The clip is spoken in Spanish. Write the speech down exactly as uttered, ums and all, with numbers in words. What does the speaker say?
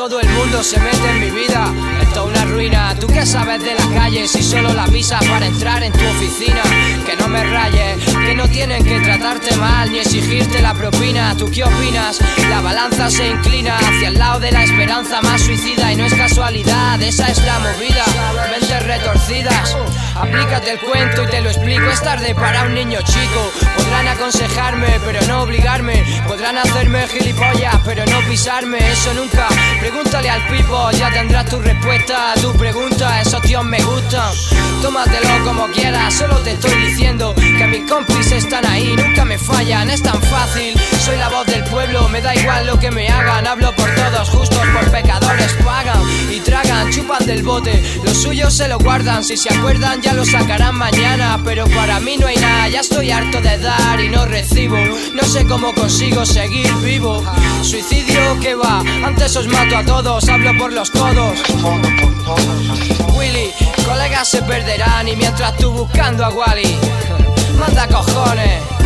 todo el mundo se mete en mi vida. Esto es una ruina. ¿Tú qué sabes de la calle si solo la pisas para entrar en tu oficina? Que no me rayes, que no tienen que tratarte mal ni exigirte la propina. ¿Tú qué opinas? La balanza se inclina hacia el lado de la esperanza más suicida. Y no es casualidad, esa es la movida. Mentes retorcidas. Aplícate el cuento y te lo explico. Es tarde para un niño chico. Podrán aconsejarme pero no obligarme. Podrán hacerme gilipollas pero no pisarme. Eso nunca. Pregúntale al Pipo, ya tendrás tu respuesta a tu pregunta. Esos tíos me gustan. Tómatelo como quieras. Solo te estoy diciendo que mis compis están ahí, nunca me fallan. Es tan fácil. Soy la voz del pueblo. Me da igual lo que me hagan. Hablo por todos, justos por pecadores. Pagan y tragan, chupan del bote. Los suyos se lo guardan. Si se acuerdan ya lo sacarán mañana. Pero para mí no hay nada. Ya estoy harto de dar y no recibo. No sé cómo consigo seguir vivo. Suicidio que va, antes os mato a todos. Hablo por los codos. Willy, colegas se perderán. Y mientras tú buscando a Wally, manda cojones.